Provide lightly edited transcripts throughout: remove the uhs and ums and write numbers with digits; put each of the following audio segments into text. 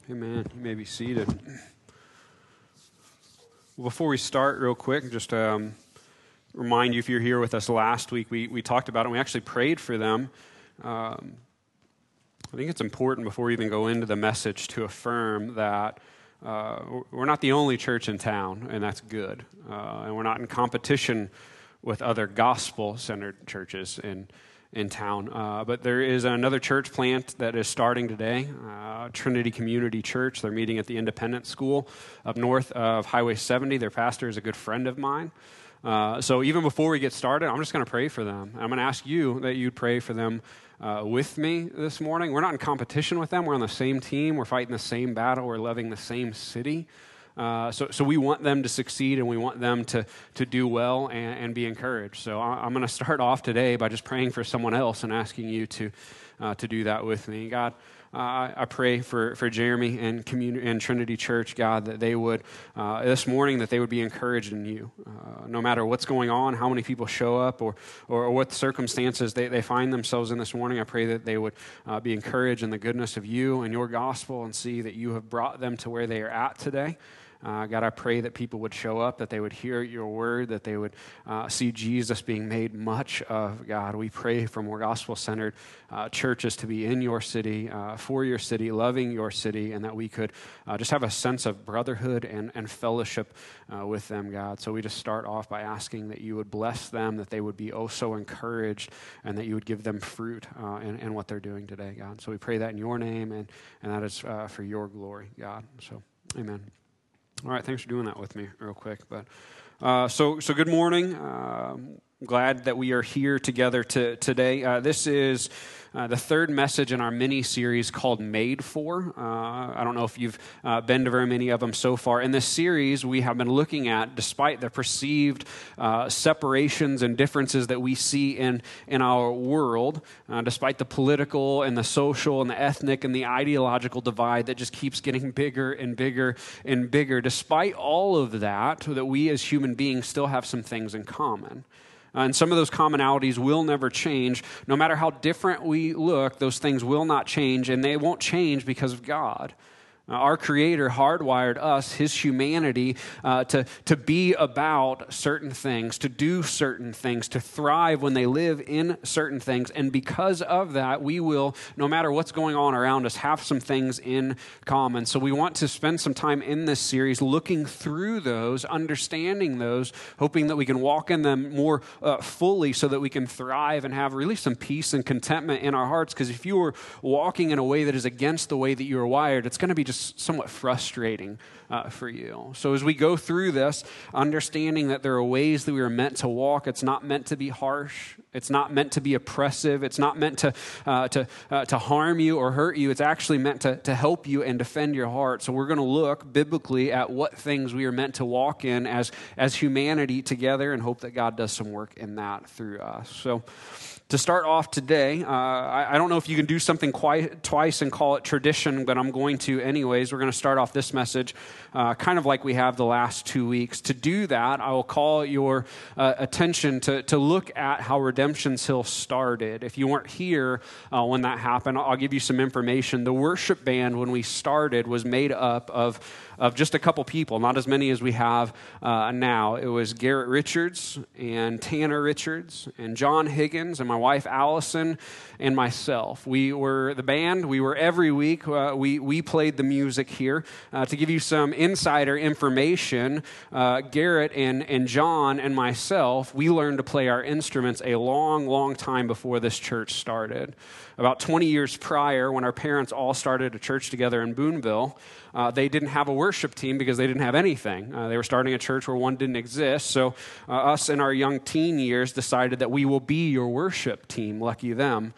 Amen. You may be seated. Well, before we start, real quick, just remind you, if you're here with us last week, we talked about it, and we actually prayed for them. I think it's important before we even go into the message to affirm that we're not the only church in town, and that's good. And we're not in competition with other gospel-centered churches in town. But there is another church plant that is starting today, Trinity Community Church. They're meeting at the Independent School up north of Highway 70. Their pastor is a good friend of mine. So even before we get started, I'm just going to pray for them. I'm going to ask you that you'd pray for them with me this morning. We're not in competition with them. We're on the same team. We're fighting the same battle. We're loving the same city. So we want them to succeed, and we want them to do well and be encouraged. So I'm going to start off today by just praying for someone else and asking you to do that with me. God, I pray for Jeremy and Trinity Church, God, that they would, this morning, that they would be encouraged in you. No matter what's going on, how many people show up, or what circumstances they find themselves in this morning, I pray that they would be encouraged in the goodness of you and your gospel and see that you have brought them to where they are at today. God, I pray that people would show up, that they would hear your word, that they would see Jesus being made much of. God, we pray for more gospel-centered churches to be in your city, for your city, loving your city, and that we could just have a sense of brotherhood and fellowship with them, God. So we just start off by asking that you would bless them, that they would be oh so encouraged, and that you would give them fruit in what they're doing today, God. So we pray that in your name, and that is for your glory, God. So, amen. All right, thanks for doing that with me real quick. But so good morning. Glad that we are here together today. This is the third message in our mini-series called Made For. I don't know if you've been to very many of them so far. In this series, we have been looking at, despite the perceived separations and differences that we see in our world, despite the political and the social and the ethnic and the ideological divide that just keeps getting bigger and bigger and bigger, despite all of that we as human beings still have some things in common. And some of those commonalities will never change. No matter how different we look, those things will not change, and they won't change because of God. Our Creator hardwired us, His humanity, to be about certain things, to do certain things, to thrive when they live in certain things. And because of that, we will, no matter what's going on around us, have some things in common. So we want to spend some time in this series looking through those, understanding those, hoping that we can walk in them more fully so that we can thrive and have really some peace and contentment in our hearts. Because if you are walking in a way that is against the way that you are wired, it's going to be just somewhat frustrating for you. So as we go through this, understanding that there are ways that we are meant to walk, it's not meant to be harsh, it's not meant to be oppressive, it's not meant to harm you or hurt you, it's actually meant to help you and defend your heart. So we're going to look biblically at what things we are meant to walk in as humanity together, and hope that God does some work in that through us. So to start off today, I don't know if you can do something twice and call it tradition, but I'm going to anyways. We're going to start off this message kind of like we have the last 2 weeks. To do that, I will call your attention to look at how Redemption's Hill started. If you weren't here when that happened, I'll give you some information. The worship band, when we started, was made up of just a couple people, not as many as we have now. It was Garrett Richards and Tanner Richards and John Higgins and my wife Allison and myself. We were the band. We were every week. We played the music here. To give you some insider information, Garrett and John and myself, we learned to play our instruments a long time before this church started. About 20 years prior, when our parents all started a church together in Boonville, they didn't have a worship team because they didn't have anything. They were starting a church where one didn't exist. So us in our young teen years decided that we will be your worship team. Lucky them.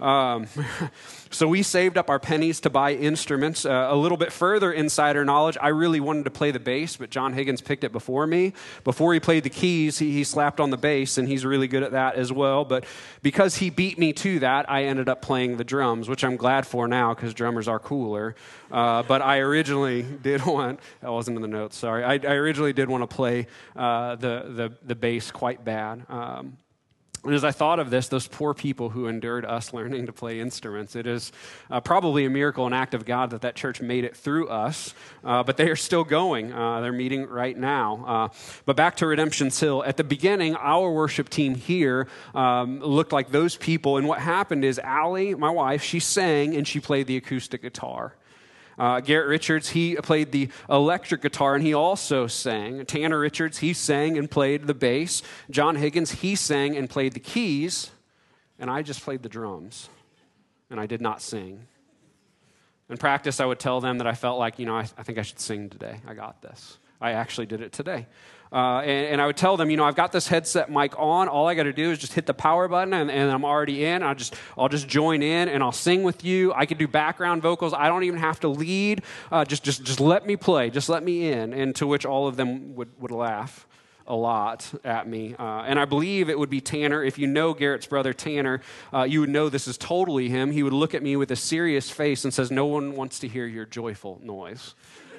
So we saved up our pennies to buy instruments. A little bit further insider knowledge, I really wanted to play the bass, but John Higgins picked it before me. Before he played the keys, he slapped on the bass, and he's really good at that as well. But because he beat me to that, I ended up playing the drums, which I'm glad for now because drummers are cooler. But I originally did want, that wasn't in the notes, sorry. I originally did want to play the bass quite bad. And as I thought of this, those poor people who endured us learning to play instruments, it is probably a miracle, an act of God that church made it through us, but they are still going. They're meeting right now. But back to Redemption's Hill. At the beginning, our worship team here looked like those people, and what happened is Allie, my wife, she sang and she played the acoustic guitar. Garrett Richards, he played the electric guitar and he also sang. Tanner Richards, he sang and played the bass. John Higgins, he sang and played the keys. And I just played the drums. And I did not sing. In practice, I would tell them that I felt like, I think I should sing today. I got this. I actually did it today. And I would tell them, I've got this headset mic on. All I got to do is just hit the power button, and I'm already in. I'll just join in, and I'll sing with you. I could do background vocals. I don't even have to lead. Just let me play. Just let me in. And to which all of them would laugh a lot at me. And I believe it would be Tanner. If you know Garrett's brother, Tanner, you would know this is totally him. He would look at me with a serious face and says, "No one wants to hear your joyful noise."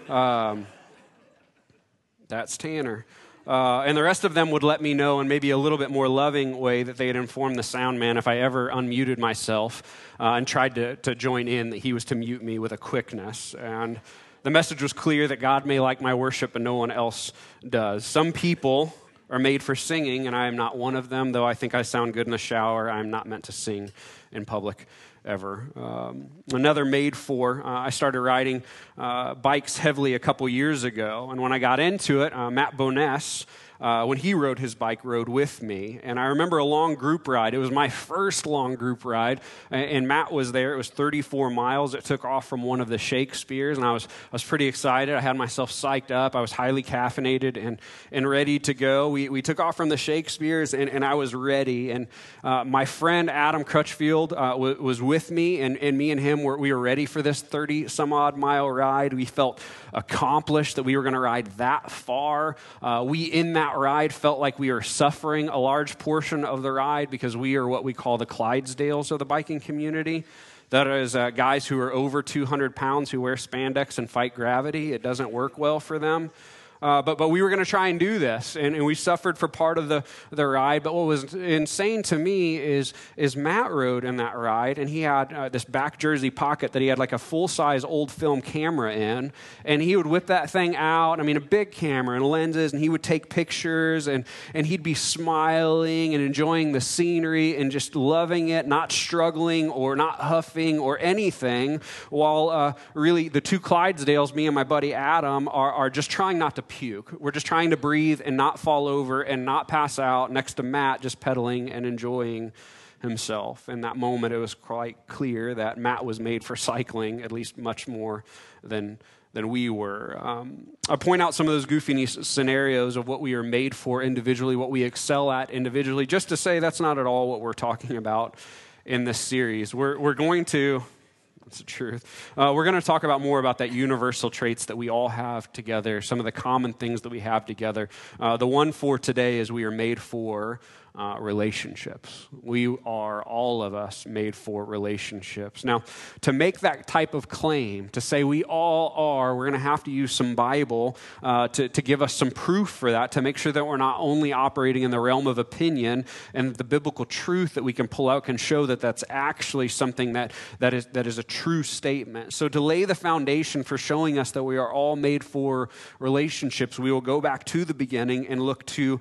That's Tanner. And the rest of them would let me know in maybe a little bit more loving way that they had informed the sound man if I ever unmuted myself and tried to join in, that he was to mute me with a quickness. And the message was clear that God may like my worship, but no one else does. Some people are made for singing, and I am not one of them, though I think I sound good in the shower. I'm not meant to sing in public ever. Another made for, I started riding bikes heavily a couple years ago, and when I got into it, Matt Boness, when he rode his bike, rode with me. And I remember a long group ride. It was my first long group ride, and Matt was there. It was 34 miles. It took off from one of the Shakespeares, and I was pretty excited. I had myself psyched up. I was highly caffeinated and ready to go. We took off from the Shakespeares, and I was ready. And my friend Adam Crutchfield was with me, and me and him, we were ready for this 30-some-odd mile ride. We felt accomplished that we were going to ride that far. We, in that ride, felt like we were suffering a large portion of the ride because we are what we call the Clydesdales of the biking community. That is guys who are over 200 pounds who wear spandex and fight gravity. It doesn't work well for them. But we were going to try and do this, and we suffered for part of the ride. But what was insane to me is Matt rode in that ride, and he had this back jersey pocket that he had like a full-size old film camera in, and he would whip that thing out, a big camera and lenses, and he would take pictures, and he'd be smiling and enjoying the scenery and just loving it, not struggling or not huffing or anything, while really the two Clydesdales, me and my buddy Adam, are just trying not to puke. We're just trying to breathe and not fall over and not pass out next to Matt, just pedaling and enjoying himself. In that moment, it was quite clear that Matt was made for cycling, at least much more than we were. I point out some of those goofy scenarios of what we are made for individually, what we excel at individually, just to say that's not at all what we're talking about in this series. We're going to... That's the truth. We're going to talk more about that universal traits that we all have together, some of the common things that we have together. The one for today is we are made for relationships. We are, all of us, made for relationships. Now, to make that type of claim, to say we all are, we're going to have to use some Bible to give us some proof for that, to make sure that we're not only operating in the realm of opinion, and the biblical truth that we can pull out can show that that's actually something that is a true statement. So to lay the foundation for showing us that we are all made for relationships, we will go back to the beginning and look to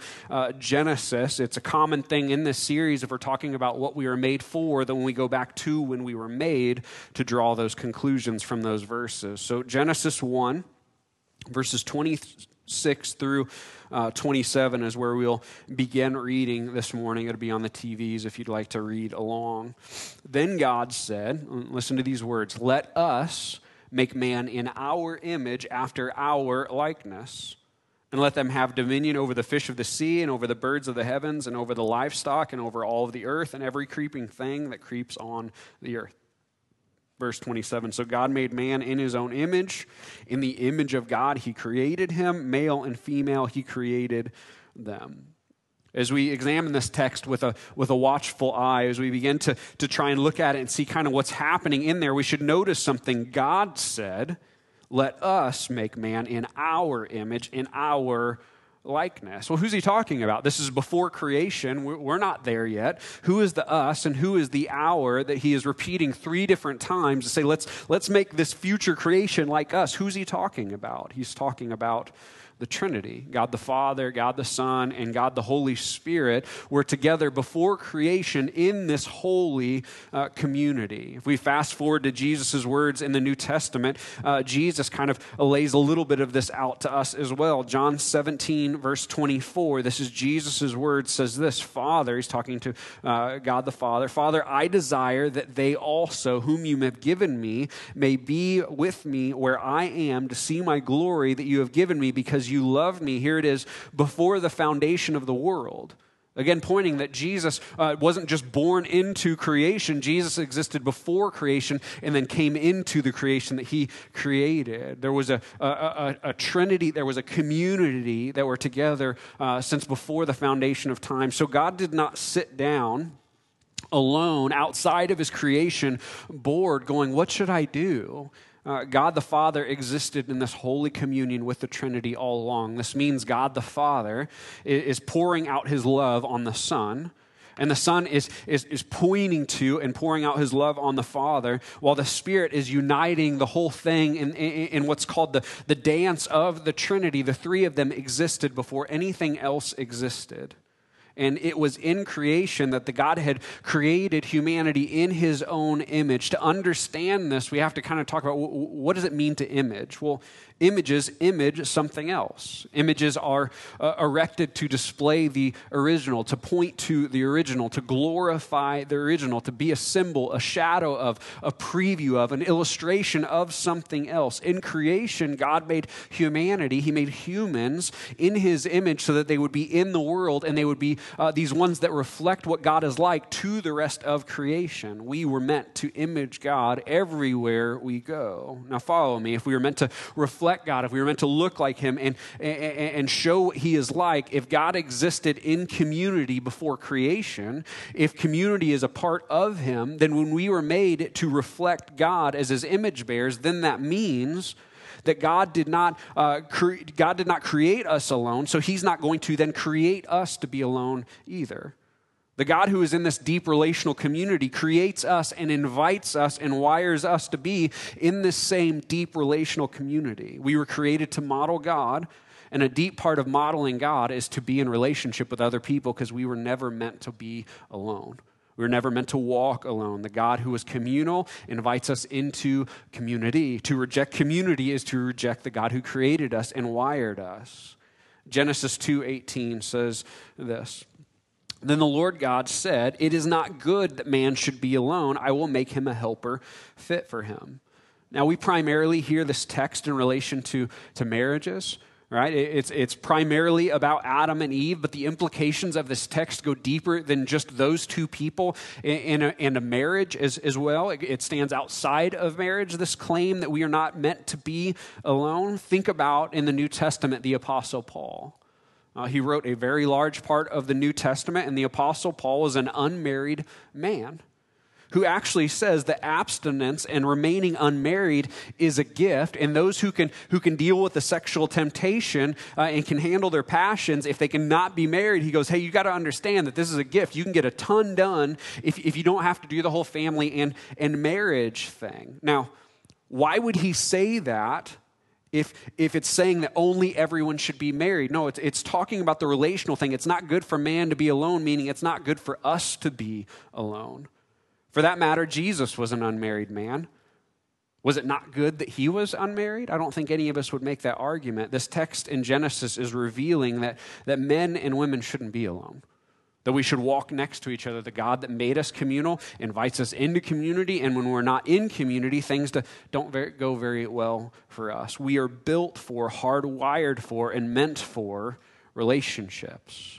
Genesis. It's a common thing in this series, if we're talking about what we are made for, then we go back to when we were made to draw those conclusions from those verses. So Genesis 1, verses 26 through 27 is where we'll begin reading this morning. It'll be on the TVs if you'd like to read along. Then God said, listen to these words, "Let us make man in our image after our likeness, and let them have dominion over the fish of the sea and over the birds of the heavens and over the livestock and over all of the earth and every creeping thing that creeps on the earth." Verse 27, so God made man in his own image. In the image of God, he created him. Male and female, he created them. As we examine this text with a watchful eye, as we begin to try and look at it and see kind of what's happening in there, we should notice something. God said, "Let us make man in our image, in our likeness. Well, who's he talking about? This is before creation. We're not there yet. Who is the us and who is the our that he is repeating 3 different times to say, let's make this future creation like us? Who's he talking about? He's talking about the Trinity. God the Father, God the Son, and God the Holy Spirit were together before creation in this holy community. If we fast forward to Jesus' words in the New Testament, Jesus kind of lays a little bit of this out to us as well. John 17, verse 24, this is Jesus' words, says this, Father, he's talking to God the Father, Father, I desire that they also, whom you have given me, may be with me where I am to see my glory that you have given me because you loved me, here it is, before the foundation of the world. Again, pointing that Jesus wasn't just born into creation. Jesus existed before creation and then came into the creation that he created. There was a Trinity, there was a community that were together since before the foundation of time. So God did not sit down alone outside of his creation, bored, going, what should I do? God the Father existed in this holy communion with the Trinity all along. This means God the Father is pouring out his love on the Son, and the Son is pointing to and pouring out his love on the Father, while the Spirit is uniting the whole thing in what's called the dance of the Trinity. The 3 of them existed before anything else existed. And it was in creation that the God had created humanity in his own image. To understand this, we have to kind of talk about what does it mean to image? Well, images image something else. Images are erected to display the original, to point to the original, to glorify the original, to be a symbol, a shadow of, a preview of, an illustration of something else. In creation, God made humanity. He made humans in his image so that they would be in the world and they would be these ones that reflect what God is like to the rest of creation. We were meant to image God everywhere we go. Now follow me. If we were meant to reflect God, if we were meant to look like him and show what he is like, if God existed in community before creation, if community is a part of him, then when we were made to reflect God as his image bearers, then that means that God did not create us alone, so he's not going to then create us to be alone either. The God who is in this deep relational community creates us and invites us and wires us to be in this same deep relational community. We were created to model God, and a deep part of modeling God is to be in relationship with other people because we were never meant to be alone. We were never meant to walk alone. The God who is communal invites us into community. To reject community is to reject the God who created us and wired us. Genesis 2:18 says this. Then the Lord God said, "It is not good that man should be alone. I will make him a helper fit for him." Now, we primarily hear this text in relation to marriages, right? It's primarily about Adam and Eve, but the implications of this text go deeper than just those 2 people in a marriage as well. It stands outside of marriage, this claim that we are not meant to be alone. Think about in the New Testament, the Apostle Paul. He wrote a very large part of the New Testament, and the Apostle Paul was an unmarried man who actually says that abstinence and remaining unmarried is a gift, and those who can deal with the sexual temptation and can handle their passions, if they cannot be married, he goes, hey, you got to understand that this is a gift. You can get a ton done if you don't have to do the whole family and marriage thing. Now, why would he say that? If it's saying that only everyone should be married. No, it's talking about the relational thing. It's not good for man to be alone, meaning it's not good for us to be alone. For that matter, Jesus was an unmarried man. Was it not good that he was unmarried? I don't think any of us would make that argument. This text in Genesis is revealing that men and women shouldn't be alone, that we should walk next to each other. The God that made us communal invites us into community, and when we're not in community, things don't go very well for us. We are built for, hardwired for, and meant for relationships.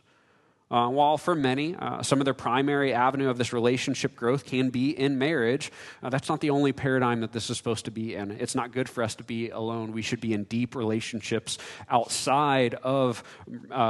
While for many, some of their primary avenue of this relationship growth can be in marriage, that's not the only paradigm that this is supposed to be in. It's not good for us to be alone. We should be in deep relationships outside of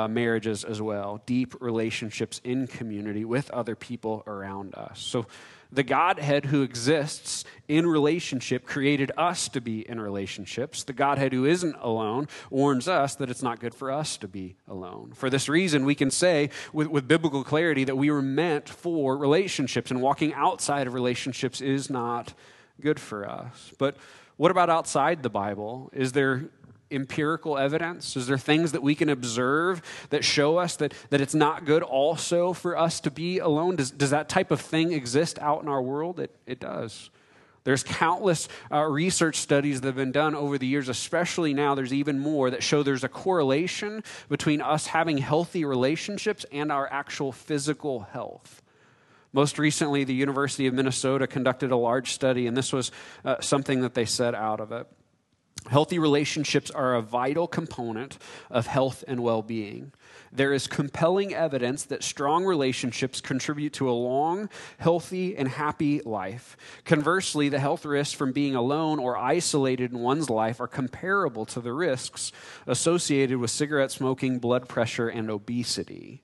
marriages as well, deep relationships in community with other people around us. So The Godhead who exists in relationship created us to be in relationships. The Godhead who isn't alone warns us that it's not good for us to be alone. For this reason, we can say with biblical clarity that we were meant for relationships, and walking outside of relationships is not good for us. But what about outside the Bible? Is there empirical evidence? Is there things that we can observe that show us that it's not good also for us to be alone? Does that type of thing exist out in our world? It does. There's countless research studies that have been done over the years, especially now there's even more, that show there's a correlation between us having healthy relationships and our actual physical health. Most recently, the University of Minnesota conducted a large study, and this was something that they said out of it. Healthy relationships are a vital component of health and well-being. There is compelling evidence that strong relationships contribute to a long, healthy, and happy life. Conversely, the health risks from being alone or isolated in one's life are comparable to the risks associated with cigarette smoking, blood pressure, and obesity.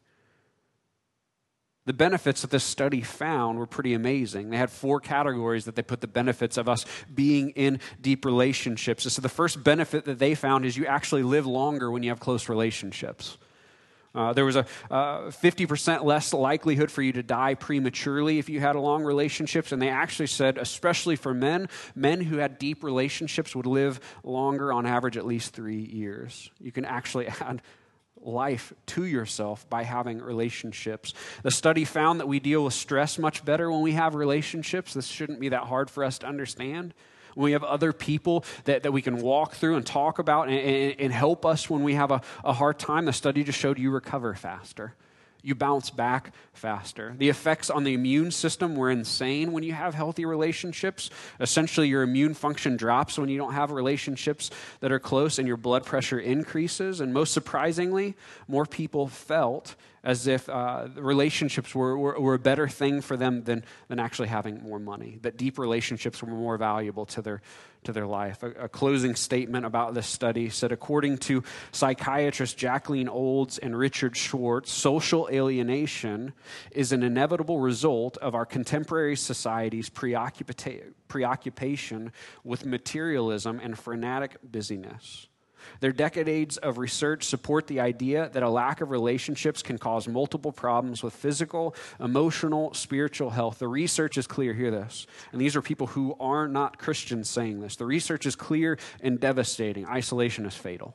The benefits that this study found were pretty amazing. They had 4 categories that they put the benefits of us being in deep relationships. And so the first benefit that they found is you actually live longer when you have close relationships. There was a 50% less likelihood for you to die prematurely if you had long relationships. And they actually said, especially for men who had deep relationships would live longer, on average at least 3 years. You can actually add life to yourself by having relationships. The study found that we deal with stress much better when we have relationships. This shouldn't be that hard for us to understand. When we have other people that we can walk through and talk about and help us when we have a hard time, the study just showed you recover faster. You bounce back faster. The effects on the immune system were insane when you have healthy relationships. Essentially, your immune function drops when you don't have relationships that are close, and your blood pressure increases. And most surprisingly, more people felt as if relationships were a better thing for them than actually having more money, that deep relationships were more valuable to their life. A closing statement about this study said, according to psychiatrists Jacqueline Olds and Richard Schwartz, social alienation is an inevitable result of our contemporary society's preoccupation with materialism and frenetic busyness. Their decades of research support the idea that a lack of relationships can cause multiple problems with physical, emotional, spiritual health. The research is clear, hear this, and these are people who are not Christians saying this. The research is clear and devastating. Isolation is fatal.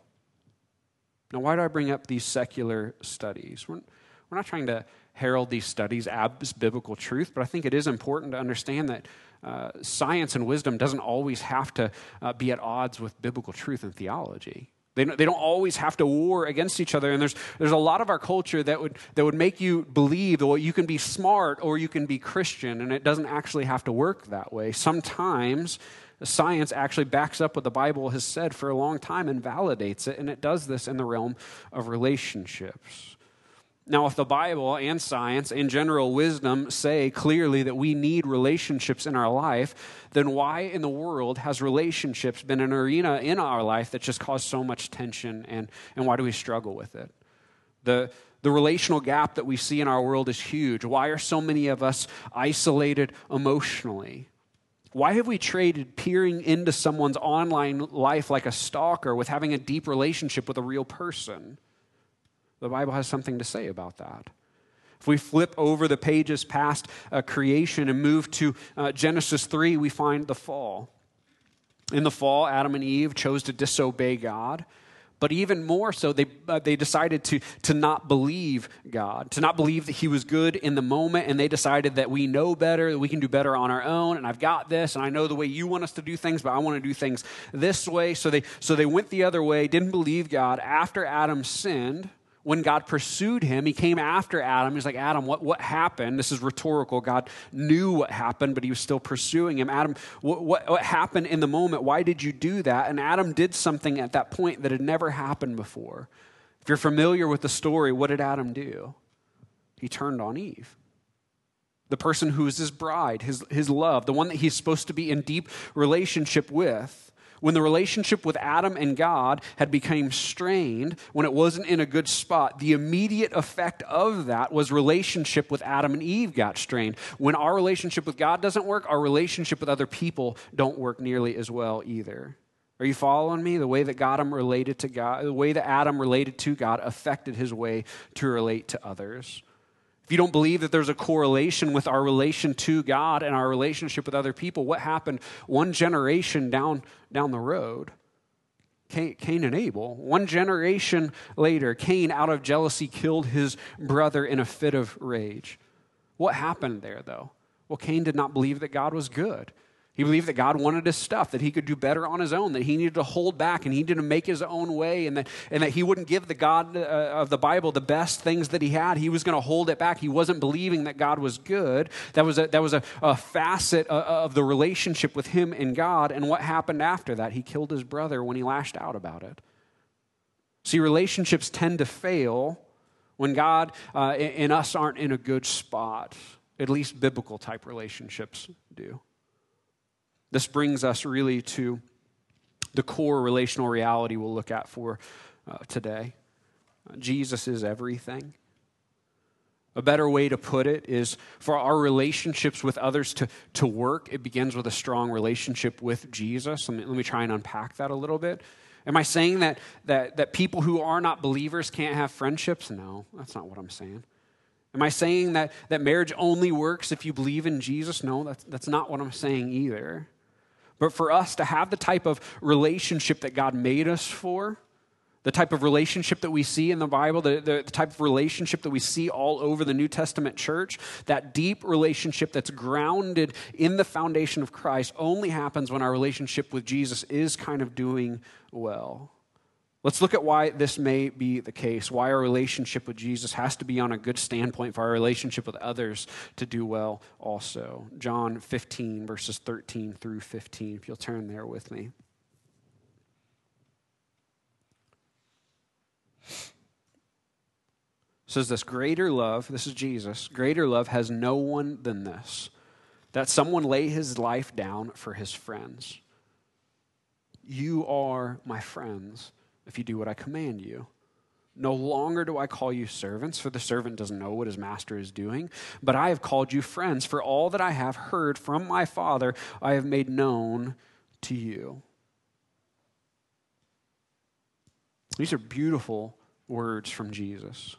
Now, why do I bring up these secular studies? We're not trying to herald these studies as biblical truth, but I think it is important to understand that science and wisdom doesn't always have to be at odds with biblical truth and theology. They don't always have to war against each other. And there's a lot of our culture that would make you believe that you can be smart or you can be Christian, and it doesn't actually have to work that way. Sometimes science actually backs up what the Bible has said for a long time and validates it, and it does this in the realm of relationships. Now, if the Bible and science and general wisdom say clearly that we need relationships in our life, then why in the world has relationships been an arena in our life that just caused so much tension, and why do we struggle with it? The relational gap that we see in our world is huge. Why are so many of us isolated emotionally? Why have we traded peering into someone's online life like a stalker with having a deep relationship with a real person? The Bible has something to say about that. If we flip over the pages past creation and move to Genesis 3, we find the fall. In the fall, Adam and Eve chose to disobey God. But even more so, they decided to not believe God, to not believe that he was good in the moment, and they decided that we know better, that we can do better on our own, and I've got this, and I know the way you want us to do things, but I want to do things this way. So they went the other way, didn't believe God. After Adam sinned, when God pursued him, he came after Adam. He's like, Adam, what happened? This is rhetorical. God knew what happened, but he was still pursuing him. Adam, what happened in the moment? Why did you do that? And Adam did something at that point that had never happened before. If you're familiar with the story, what did Adam do? He turned on Eve. The person who is his bride, his love, the one that he's supposed to be in deep relationship with. When the relationship with Adam and God had become strained, when it wasn't in a good spot, the immediate effect of that was relationship with Adam and Eve got strained. When our relationship with God doesn't work, our relationship with other people don't work nearly as well either. Are you following me? The way that Adam related to God, the way that Adam related to God affected his way to relate to others. If you don't believe that there's a correlation with our relation to God and our relationship with other people, what happened one generation down the road? Cain and Abel. One generation later, Cain, out of jealousy, killed his brother in a fit of rage. What happened there, though? Well, Cain did not believe that God was good. He believed that God wanted his stuff, that he could do better on his own, that he needed to hold back and he needed to make his own way, and that he wouldn't give the God of the Bible the best things that he had. He was going to hold it back. He wasn't believing that God was good. That was a facet of the relationship with him and God. And what happened after that? He killed his brother when he lashed out about it. See, relationships tend to fail when God and us aren't in a good spot. At least biblical type relationships do. This brings us really to the core relational reality we'll look at for today. Jesus is everything. A better way to put it is for our relationships with others to work, it begins with a strong relationship with Jesus. Let me try and unpack that a little bit. Am I saying that people who are not believers can't have friendships? No, that's not what I'm saying. Am I saying that marriage only works if you believe in Jesus? No, that's not what I'm saying either. But for us to have the type of relationship that God made us for, the type of relationship that we see in the Bible, the type of relationship that we see all over the New Testament church, that deep relationship that's grounded in the foundation of Christ only happens when our relationship with Jesus is kind of doing well. Let's look at why this may be the case, why our relationship with Jesus has to be on a good standpoint for our relationship with others to do well also. John 15, verses 13 through 15, if you'll turn there with me. It says this, greater love, this is Jesus, greater love has no one than this, that someone lay his life down for his friends. You are my friends if you do what I command you. No longer do I call you servants, for the servant doesn't know what his master is doing, but I have called you friends, for all that I have heard from my Father I have made known to you. These are beautiful words from Jesus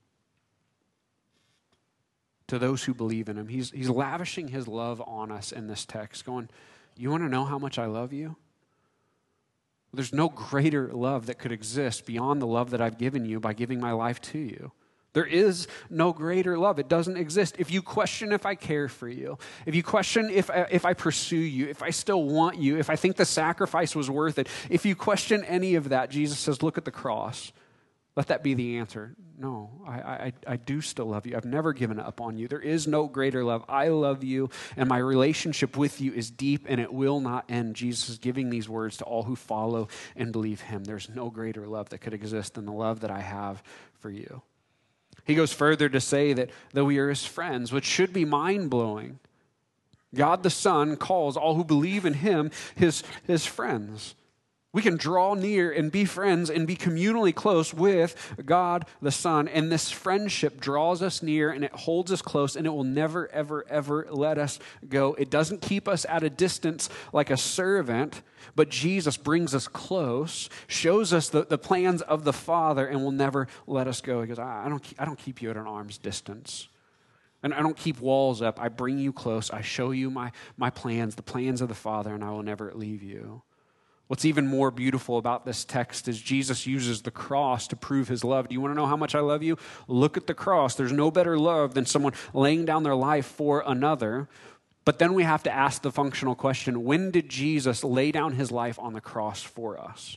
to those who believe in him. He's lavishing his love on us in this text, going, you want to know how much I love you? There's no greater love that could exist beyond the love that I've given you by giving my life to you. There is no greater love. It doesn't exist. If you question if I care for you, if you question if I pursue you, if I still want you, if I think the sacrifice was worth it, if you question any of that, Jesus says, look at the cross. Let that be the answer. No, I do still love you. I've never given up on you. There is no greater love. I love you, and my relationship with you is deep, and it will not end. Jesus is giving these words to all who follow and believe him. There's no greater love that could exist than the love that I have for you. He goes further to say that we are his friends, which should be mind-blowing. God the Son calls all who believe in him his friends. We can draw near and be friends and be communally close with God the Son. And this friendship draws us near and it holds us close, and it will never, ever, ever let us go. It doesn't keep us at a distance like a servant, but Jesus brings us close, shows us the plans of the Father, and will never let us go. He goes, I don't keep you at an arm's distance. And I don't keep walls up. I bring you close. I show you my plans, the plans of the Father, and I will never leave you. What's even more beautiful about this text is Jesus uses the cross to prove his love. Do you want to know how much I love you? Look at the cross. There's no better love than someone laying down their life for another. But then we have to ask the functional question, when did Jesus lay down his life on the cross for us?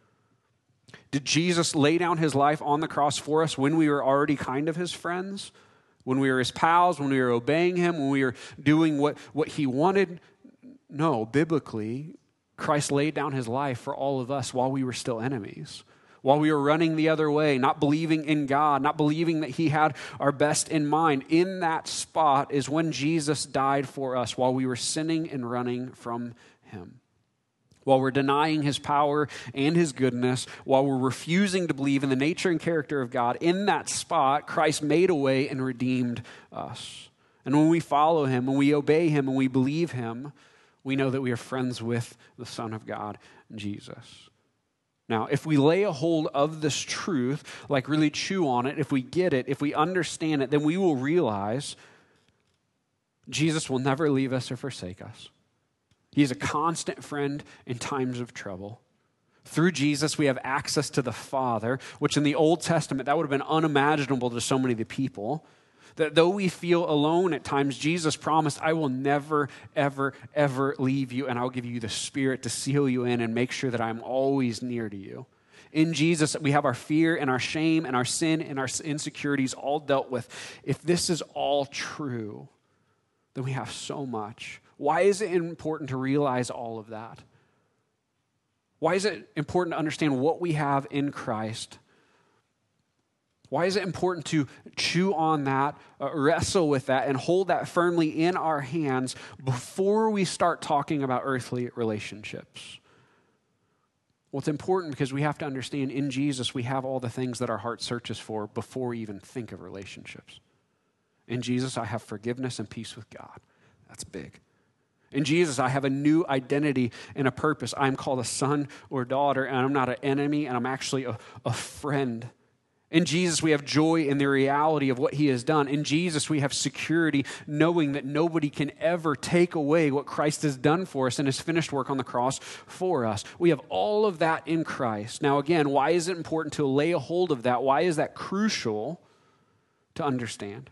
Did Jesus lay down his life on the cross for us when we were already kind of his friends? When we were his pals? When we were obeying him? When we were doing what he wanted? No, biblically, Christ laid down his life for all of us while we were still enemies, while we were running the other way, not believing in God, not believing that he had our best in mind. In that spot is when Jesus died for us while we were sinning and running from him. while we're denying his power and his goodness, while we're refusing to believe in the nature and character of God, in that spot, Christ made a way and redeemed us. And when we follow him, when we obey him, and we believe him, we know that we are friends with the Son of God, Jesus. Now, if we lay a hold of this truth, like really chew on it, if we get it, if we understand it, then we will realize Jesus will never leave us or forsake us. He is a constant friend in times of trouble. Through Jesus, we have access to the Father, which in the Old Testament, that would have been unimaginable to so many of the people. That though we feel alone at times, Jesus promised, I will never, ever, ever leave you, and I'll give you the Spirit to seal you in and make sure that I'm always near to you. In Jesus, we have our fear and our shame and our sin and our insecurities all dealt with. If this is all true, then we have so much. Why is it important to realize all of that? Why is it important to understand what we have in Christ? Why is it important to chew on that, wrestle with that, and hold that firmly in our hands before we start talking about earthly relationships? Well, it's important because we have to understand in Jesus we have all the things that our heart searches for before we even think of relationships. In Jesus, I have forgiveness and peace with God. That's big. In Jesus, I have a new identity and a purpose. I'm called a son or daughter, and I'm not an enemy, and I'm actually a friend. In Jesus, we have joy in the reality of what he has done. In Jesus, we have security, knowing that nobody can ever take away what Christ has done for us and his finished work on the cross for us. We have all of that in Christ. Now, again, why is it important to lay a hold of that? Why is that crucial to understand?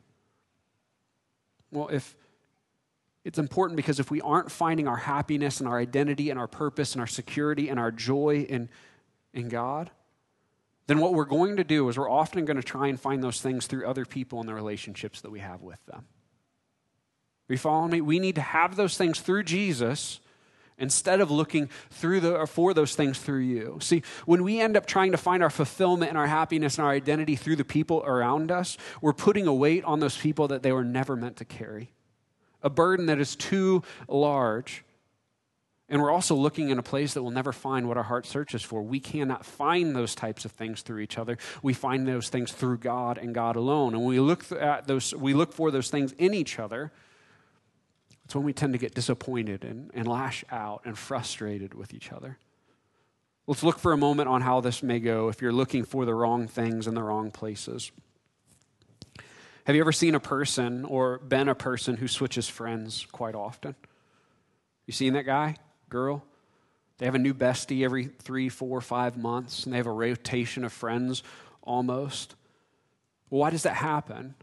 Well, it's important because if we aren't finding our happiness and our identity and our purpose and our security and our joy in God, then what we're going to do is we're often going to try and find those things through other people and the relationships that we have with them. Are you following me? We need to have those things through Jesus instead of looking for those things through you. See, when we end up trying to find our fulfillment and our happiness and our identity through the people around us, we're putting a weight on those people that they were never meant to carry. A burden that is too large. And we're also looking in a place that will never find what our heart searches for. We cannot find those types of things through each other. We find those things through God and God alone. And when we look for those things in each other, it's when we tend to get disappointed and lash out and frustrated with each other. Let's look for a moment on how this may go if you're looking for the wrong things in the wrong places. Have you ever seen a person or been a person who switches friends quite often? You seen that guy? Girl, they have a new bestie every 3, 4, 5 months, and they have a rotation of friends almost. Well, why does that happen?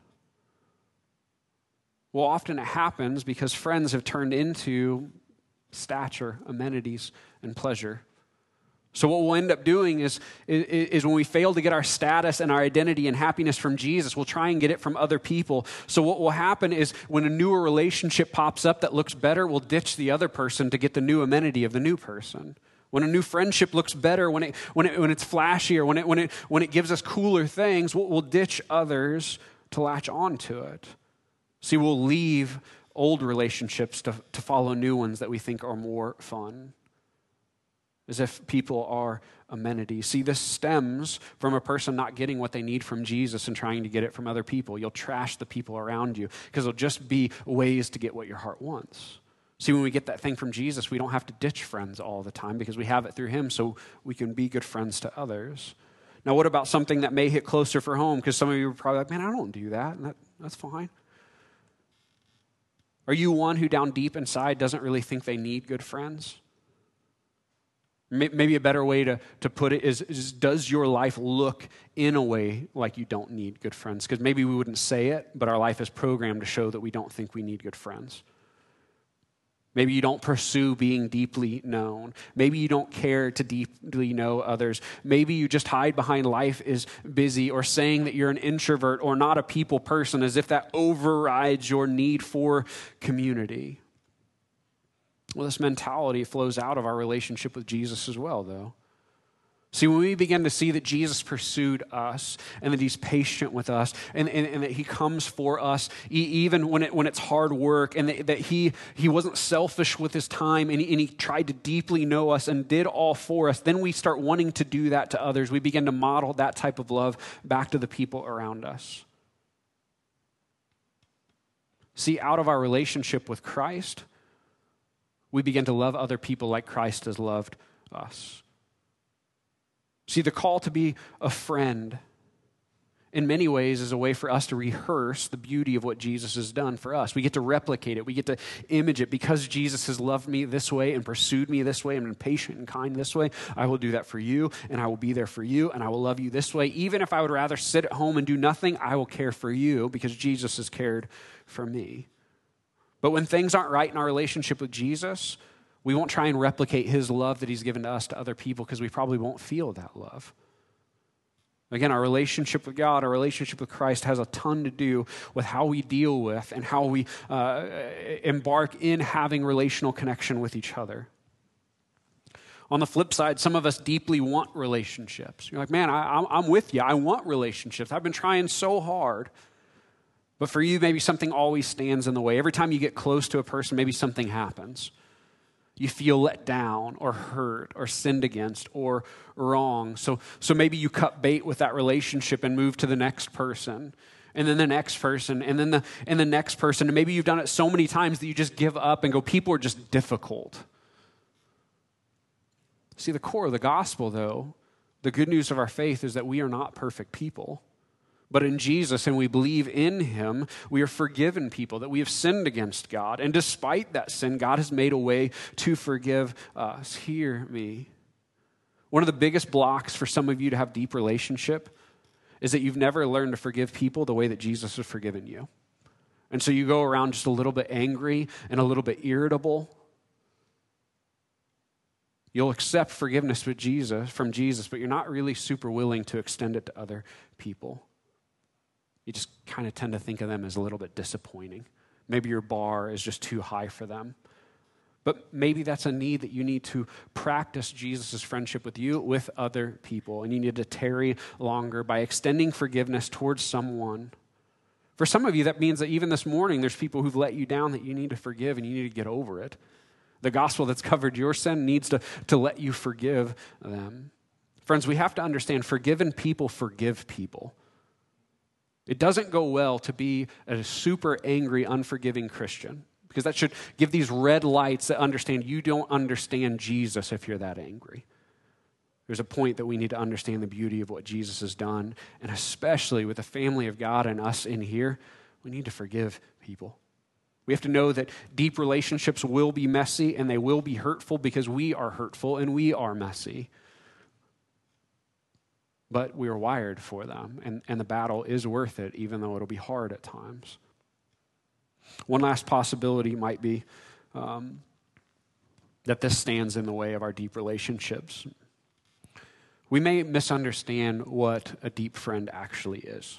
Well, often it happens because friends have turned into stature, amenities, and pleasure. So what we'll end up doing is when we fail to get our status and our identity and happiness from Jesus, we'll try and get it from other people. So what will happen is when a newer relationship pops up that looks better, we'll ditch the other person to get the new amenity of the new person. When a new friendship looks better, when it's flashier, when it gives us cooler things, we'll ditch others to latch onto it. See, we'll leave old relationships to follow new ones that we think are more fun. As if people are amenities. See, this stems from a person not getting what they need from Jesus and trying to get it from other people. You'll trash the people around you because they'll just be ways to get what your heart wants. See, when we get that thing from Jesus, we don't have to ditch friends all the time because we have it through him so we can be good friends to others. Now, what about something that may hit closer for home? Because some of you are probably like, man, I don't do that. And that's fine. Are you one who down deep inside doesn't really think they need good friends? Maybe a better way to put it is does your life look in a way like you don't need good friends? Because maybe we wouldn't say it, but our life is programmed to show that we don't think we need good friends. Maybe you don't pursue being deeply known. Maybe you don't care to deeply know others. Maybe you just hide behind life is busy or saying that you're an introvert or not a people person as if that overrides your need for community. Well, this mentality flows out of our relationship with Jesus as well, though. See, when we begin to see that Jesus pursued us and that he's patient with us and that he comes for us even when it's hard work, and that he wasn't selfish with his time, and he tried to deeply know us and did all for us, then we start wanting to do that to others. We begin to model that type of love back to the people around us. See, out of our relationship with Christ, we begin to love other people like Christ has loved us. See, the call to be a friend in many ways is a way for us to rehearse the beauty of what Jesus has done for us. We get to replicate it. We get to image it. Because Jesus has loved me this way and pursued me this way and been patient and kind this way, I will do that for you, and I will be there for you, and I will love you this way. Even if I would rather sit at home and do nothing, I will care for you because Jesus has cared for me. But when things aren't right in our relationship with Jesus, we won't try and replicate his love that he's given to us to other people because we probably won't feel that love. Again, our relationship with God, our relationship with Christ has a ton to do with how we deal with and how we embark in having relational connection with each other. On the flip side, some of us deeply want relationships. You're like, man, I'm with you. I want relationships. I've been trying so hard. But for you, maybe something always stands in the way. Every time you get close to a person, maybe something happens. You feel let down or hurt or sinned against or wrong. So maybe you cut bait with that relationship and move to the next person, and then the next person, and then the next person. And maybe you've done it so many times that you just give up and go, people are just difficult. See, the core of the gospel, though, the good news of our faith is that we are not perfect people. But in Jesus, and we believe in him, we are forgiven people, that we have sinned against God. And despite that sin, God has made a way to forgive us. Hear me. One of the biggest blocks for some of you to have deep relationship is that you've never learned to forgive people the way that Jesus has forgiven you. And so you go around just a little bit angry and a little bit irritable. You'll accept forgiveness from Jesus, but you're not really super willing to extend it to other people. You just kind of tend to think of them as a little bit disappointing. Maybe your bar is just too high for them. But maybe that's a need that you need to practice Jesus' friendship with you, with other people. And you need to tarry longer by extending forgiveness towards someone. For some of you, that means that even this morning, there's people who've let you down that you need to forgive and you need to get over it. The gospel that's covered your sin needs to let you forgive them. Friends, we have to understand forgiven people forgive people. It doesn't go well to be a super angry, unforgiving Christian, because that should give these red lights that understand you don't understand Jesus if you're that angry. There's a point that we need to understand the beauty of what Jesus has done, and especially with the family of God and us in here, we need to forgive people. We have to know that deep relationships will be messy and they will be hurtful because we are hurtful and we are messy. But we are wired for them, and the battle is worth it, even though it'll be hard at times. One last possibility might be that this stands in the way of our deep relationships. We may misunderstand what a deep friend actually is.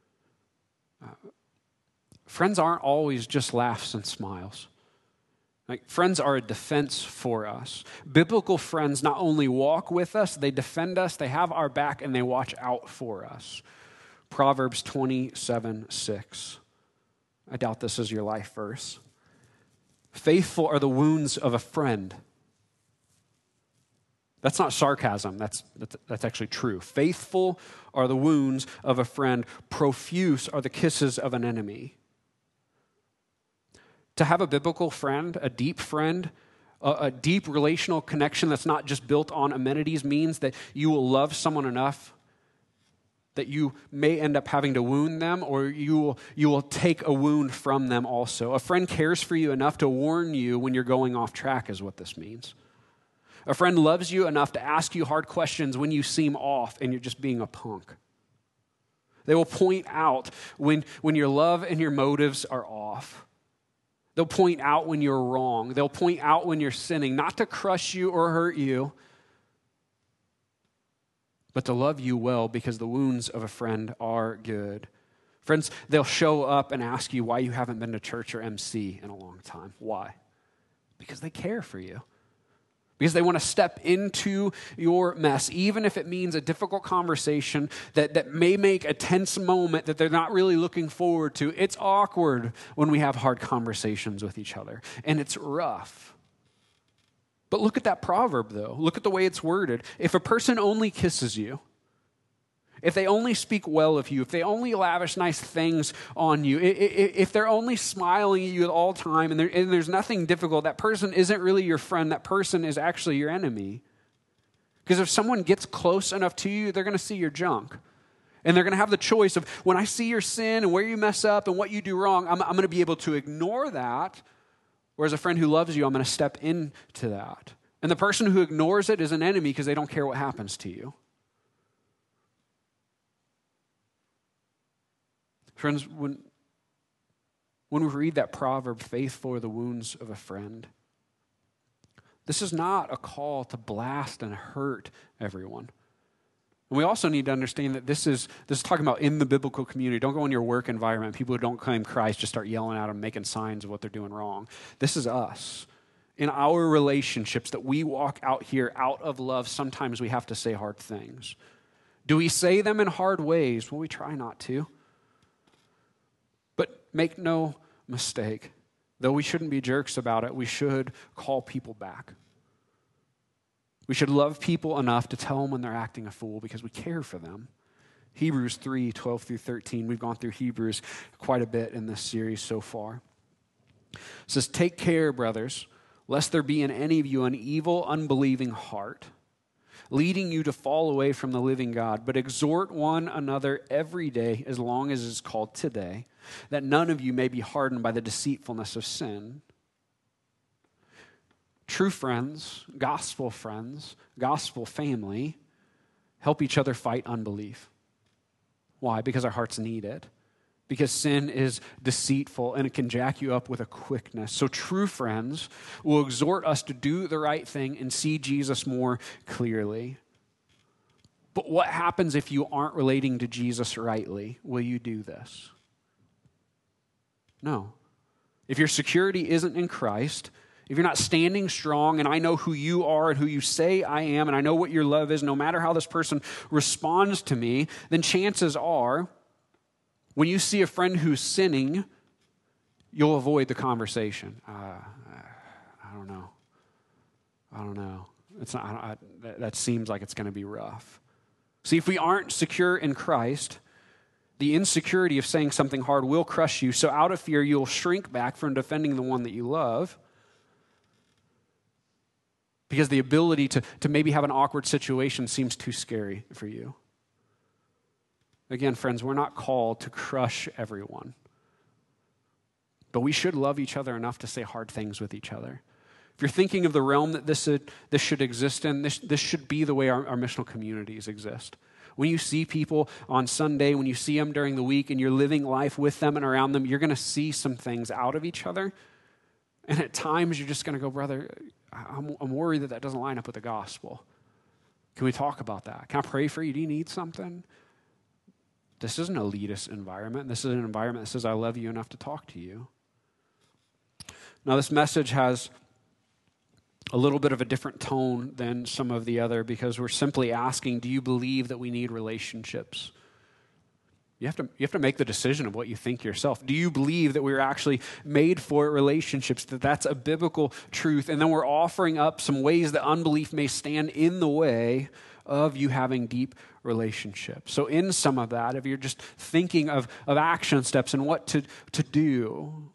Friends aren't always just laughs and smiles. Like, friends are a defense for us. Biblical friends not only walk with us, they defend us, they have our back, and they watch out for us. Proverbs 27:6. I doubt this is your life verse. Faithful are the wounds of a friend. That's not sarcasm. That's actually true. Faithful are the wounds of a friend. Profuse are the kisses of an enemy. To have a biblical friend, a deep relational connection that's not just built on amenities means that you will love someone enough that you may end up having to wound them, or you will take a wound from them also. A friend cares for you enough to warn you when you're going off track is what this means. A friend loves you enough to ask you hard questions when you seem off and you're just being a punk. They will point out when your love and your motives are off. They'll point out when you're wrong. They'll point out when you're sinning, not to crush you or hurt you, but to love you well, because the wounds of a friend are good. Friends, they'll show up and ask you why you haven't been to church or MC in a long time. Why? Because they care for you. because they want to step into your mess, even if it means a difficult conversation that may make a tense moment that they're not really looking forward to. It's awkward when we have hard conversations with each other, and it's rough. But look at that proverb, though. Look at the way it's worded. If a person only kisses you, if they only speak well of you, if they only lavish nice things on you, if they're only smiling at you at all time and there's nothing difficult, that person isn't really your friend. That person is actually your enemy. Because if someone gets close enough to you, they're going to see your junk. And they're going to have the choice of, when I see your sin and where you mess up and what you do wrong, I'm going to be able to ignore that. Or as a friend who loves you, I'm going to step into that. And the person who ignores it is an enemy because they don't care what happens to you. Friends, when we read that proverb, faithful are the wounds of a friend, this is not a call to blast and hurt everyone. And we also need to understand that this is talking about in the biblical community. Don't go in your work environment. People who don't claim Christ just start yelling at them, making signs of what they're doing wrong. This is us. In our relationships that we walk out here out of love, sometimes we have to say hard things. Do we say them in hard ways? Well, we try not to. But make no mistake, though we shouldn't be jerks about it, we should call people back. We should love people enough to tell them when they're acting a fool because we care for them. Hebrews 3, 12 through 13. We've gone through Hebrews quite a bit in this series so far. It says, take care, brothers, lest there be in any of you an evil, unbelieving heart, leading you to fall away from the living God. But exhort one another every day, as long as it's called today, that none of you may be hardened by the deceitfulness of sin. True friends, gospel family, help each other fight unbelief. Why? Because our hearts need it. Because sin is deceitful and it can jack you up with a quickness. So true friends will exhort us to do the right thing and see Jesus more clearly. But what happens if you aren't relating to Jesus rightly? Will you do this? No. If your security isn't in Christ, if you're not standing strong and I know who you are and who you say I am and I know what your love is, no matter how this person responds to me, then chances are when you see a friend who's sinning, you'll avoid the conversation. I don't know. That seems like it's going to be rough. See, if we aren't secure in Christ, the insecurity of saying something hard will crush you. So out of fear, you'll shrink back from defending the one that you love. Because the ability to maybe have an awkward situation seems too scary for you. Again, friends, we're not called to crush everyone. But we should love each other enough to say hard things with each other. If you're thinking of the realm that this should exist in, this should be the way our missional communities exist. When you see people on Sunday, when you see them during the week, and you're living life with them and around them, you're going to see some things out of each other. And at times, you're just going to go, brother, I'm worried that doesn't line up with the gospel. Can we talk about that? Can I pray for you? Do you need something? This is an elitist environment. This is an environment that says, I love you enough to talk to you. Now, this message has a little bit of a different tone than some of the other because we're simply asking, do you believe that we need relationships? You have to make the decision of what you think yourself. Do you believe that we're actually made for relationships, that that's a biblical truth? And then we're offering up some ways that unbelief may stand in the way of you having deep relationships. So in some of that, if you're just thinking of action steps and what to do,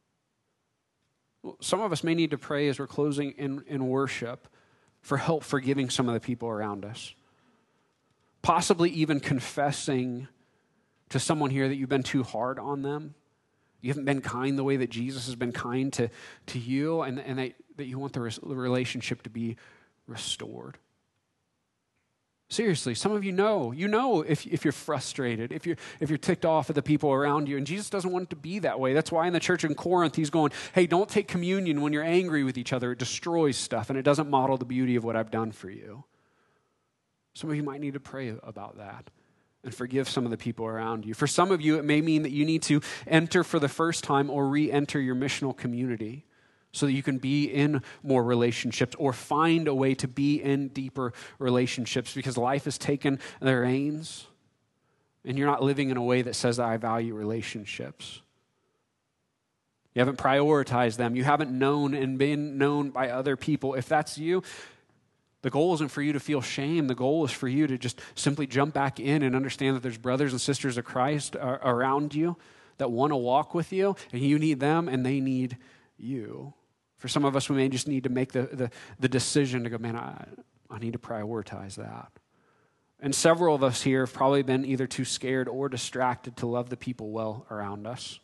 some of us may need to pray as we're closing in worship for help forgiving some of the people around us. Possibly even confessing to someone here that you've been too hard on them. You haven't been kind the way that Jesus has been kind to you, and that you want the relationship to be restored. Seriously, some of you know if you're frustrated, if you're ticked off at the people around you, and Jesus doesn't want it to be that way. That's why in the church in Corinth, he's going, hey, don't take communion when you're angry with each other. It destroys stuff, and it doesn't model the beauty of what I've done for you. Some of you might need to pray about that and forgive some of the people around you. For some of you, it may mean that you need to enter for the first time or re-enter your missional community. so that you can be in more relationships or find a way to be in deeper relationships, because life has taken their reins and you're not living in a way that says that I value relationships. You haven't prioritized them. You haven't known and been known by other people. If that's you, the goal isn't for you to feel shame. The goal is for you to just simply jump back in and understand that there's brothers and sisters of Christ around you that want to walk with you, and you need them and they need you. For some of us, we may just need to make the decision to go, man, I need to prioritize that. And several of us here have probably been either too scared or distracted to love the people well around us.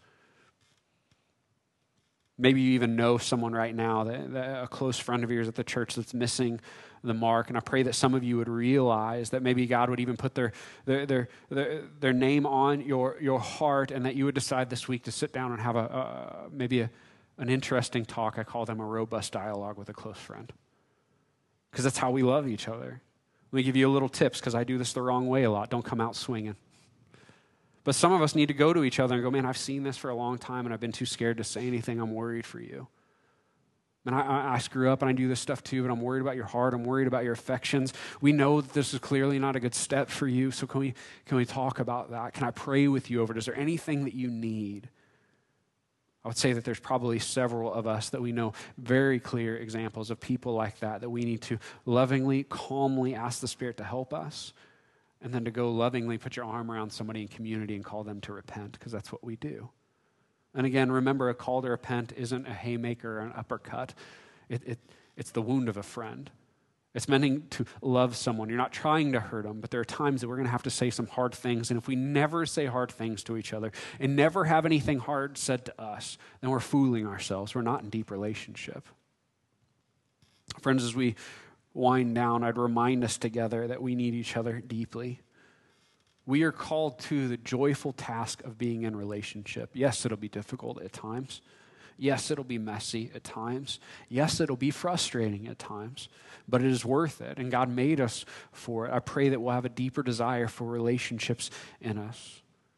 Maybe you even know someone right now, that a close friend of yours at the church that's missing the mark. And I pray that some of you would realize that maybe God would even put their name on your heart, and that you would decide this week to sit down and have an interesting talk. I call them a robust dialogue with a close friend. Because that's how we love each other. Let me give you a little tips, because I do this the wrong way a lot. Don't come out swinging. But some of us need to go to each other and go, man, I've seen this for a long time and I've been too scared to say anything. I'm worried for you. Man, I screw up and I do this stuff too, but I'm worried about your heart. I'm worried about your affections. We know that this is clearly not a good step for you, so can we talk about that? Can I pray with you over it? Is there anything that you need? I would say that there's probably several of us that we know very clear examples of people like that we need to lovingly, calmly ask the Spirit to help us, and then to go lovingly put your arm around somebody in community and call them to repent, because that's what we do. And again, remember, a call to repent isn't a haymaker or an uppercut. It's the wound of a friend. It's meant to love someone. You're not trying to hurt them, but there are times that we're going to have to say some hard things. And if we never say hard things to each other and never have anything hard said to us, then we're fooling ourselves. We're not in deep relationship. Friends, as we wind down, I'd remind us together that we need each other deeply. We are called to the joyful task of being in relationship. Yes, it'll be difficult at times. Yes, it'll be messy at times. Yes, it'll be frustrating at times, but it is worth it, and God made us for it. I pray that we'll have a deeper desire for relationships in us.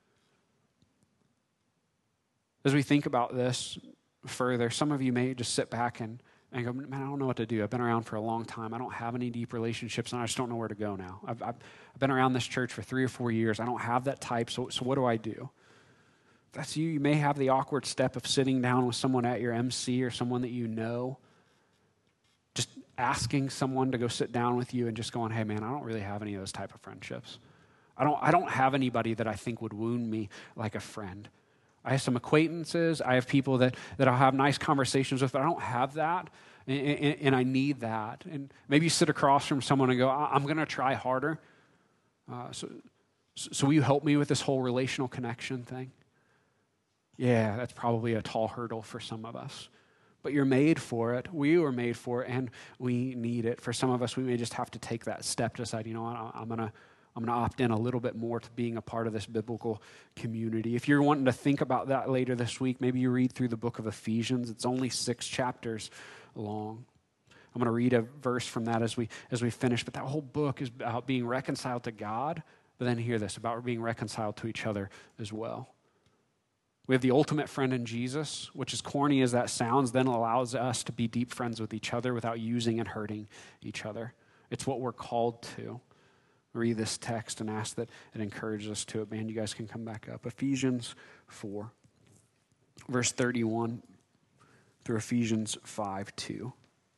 As we think about this further, some of you may just sit back and go, man, I don't know what to do. I've been around for a long time. I don't have any deep relationships, and I just don't know where to go now. I've been around this church for 3 or 4 years. I don't have that type, so what do I do? If that's you, you may have the awkward step of sitting down with someone at your MC or someone that you know, just asking someone to go sit down with you and just going, hey, man, I don't really have any of those type of friendships. I don't have anybody that I think would wound me like a friend. I have some acquaintances. I have people that I'll have nice conversations with, but I don't have that, and I need that. And maybe you sit across from someone and go, I'm going to try harder. So will you help me with this whole relational connection thing? Yeah, that's probably a tall hurdle for some of us. But you're made for it. We were made for it, and we need it. For some of us, we may just have to take that step to decide, you know what, I'm going to opt in a little bit more to being a part of this biblical community. If you're wanting to think about that later this week, maybe you read through the book of Ephesians. It's only 6 chapters long. I'm going to read a verse from that as we finish, but that whole book is about being reconciled to God, but then hear this, about being reconciled to each other as well. We have the ultimate friend in Jesus, which, as corny as that sounds, then allows us to be deep friends with each other without using and hurting each other. It's what we're called to. Read this text and ask that it encourages us to it. Man, you guys can come back up. Ephesians 4, verse 31 through Ephesians 5:2.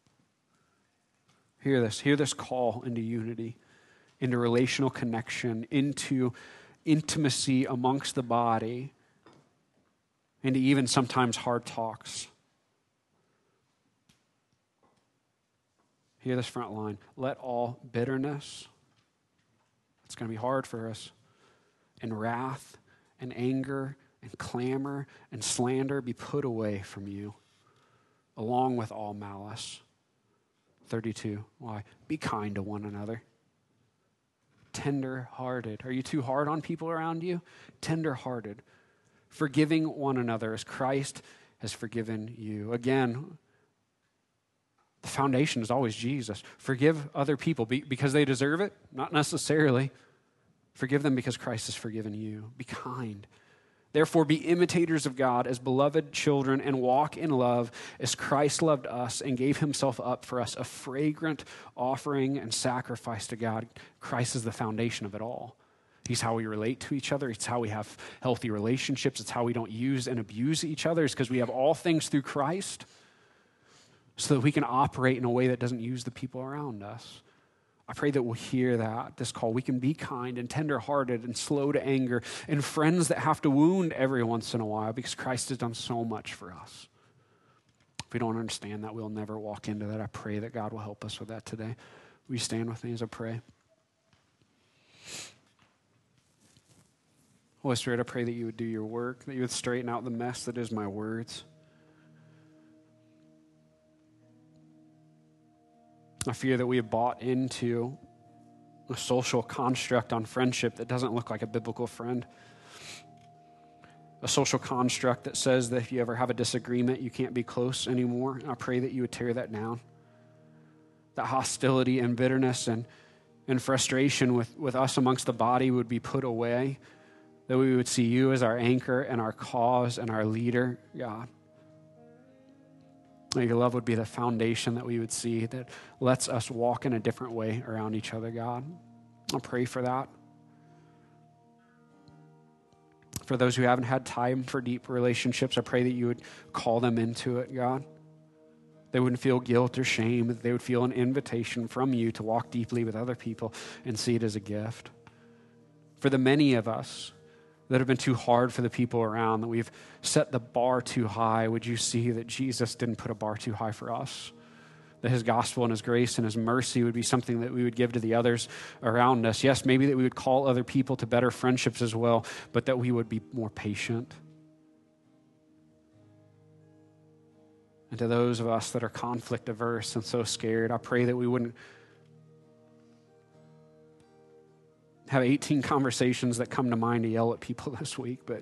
Hear this call into unity, into relational connection, into intimacy amongst the body, into even sometimes hard talks. Hear this front line. Let all bitterness, it's going to be hard for us, and wrath and anger and clamor and slander be put away from you, along with all malice. 32, why? Be kind to one another. Tender-hearted. Are you too hard on people around you? Tender-hearted. Forgiving one another as Christ has forgiven you. Again, the foundation is always Jesus. Forgive other people because they deserve it? Not necessarily. Forgive them because Christ has forgiven you. Be kind. Therefore, be imitators of God as beloved children and walk in love as Christ loved us and gave himself up for us, a fragrant offering and sacrifice to God. Christ is the foundation of it all. He's how we relate to each other. It's how we have healthy relationships. It's how we don't use and abuse each other. It's because we have all things through Christ so that we can operate in a way that doesn't use the people around us. I pray that we'll hear that, this call. We can be kind and tenderhearted and slow to anger and friends that have to wound every once in a while because Christ has done so much for us. If we don't understand that, we'll never walk into that. I pray that God will help us with that today. Will you stand with me as I pray? Holy Spirit, I pray that you would do your work, that you would straighten out the mess that is my words. I fear that we have bought into a social construct on friendship that doesn't look like a biblical friend. A social construct that says that if you ever have a disagreement, you can't be close anymore. And I pray that you would tear that down. That hostility and bitterness and frustration with us amongst the body would be put away. That we would see you as our anchor and our cause and our leader, God. That your love would be the foundation that we would see that lets us walk in a different way around each other, God. I'll pray for that. For those who haven't had time for deep relationships, I pray that you would call them into it, God. They wouldn't feel guilt or shame. That they would feel an invitation from you to walk deeply with other people and see it as a gift. For the many of us that have been too hard for the people around, that we've set the bar too high, would you see that Jesus didn't put a bar too high for us? That his gospel and his grace and his mercy would be something that we would give to the others around us. Yes, maybe that we would call other people to better friendships as well, but that we would be more patient. And to those of us that are conflict averse and so scared, I pray that we wouldn't have 18 conversations that come to mind to yell at people this week, but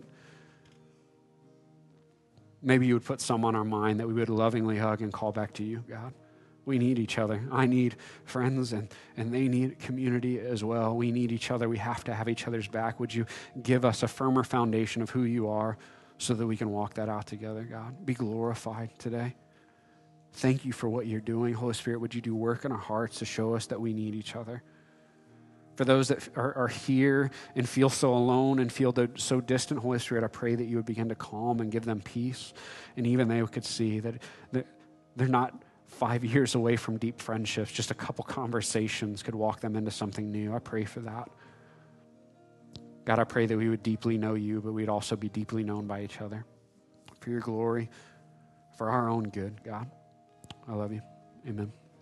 maybe you would put some on our mind that we would lovingly hug and call back to you, God. We need each other. I need friends, and they need community as well. We need each other. We have to have each other's back. Would you give us a firmer foundation of who you are so that we can walk that out together, God? Be glorified today. Thank you for what you're doing. Holy Spirit, would you do work in our hearts to show us that we need each other? For those that are here and feel so alone and feel so distant, Holy Spirit, I pray that you would begin to calm and give them peace. And even they could see that they're not 5 years away from deep friendships. Just a couple conversations could walk them into something new. I pray for that. God, I pray that we would deeply know you, but we'd also be deeply known by each other. For your glory, for our own good, God. I love you. Amen.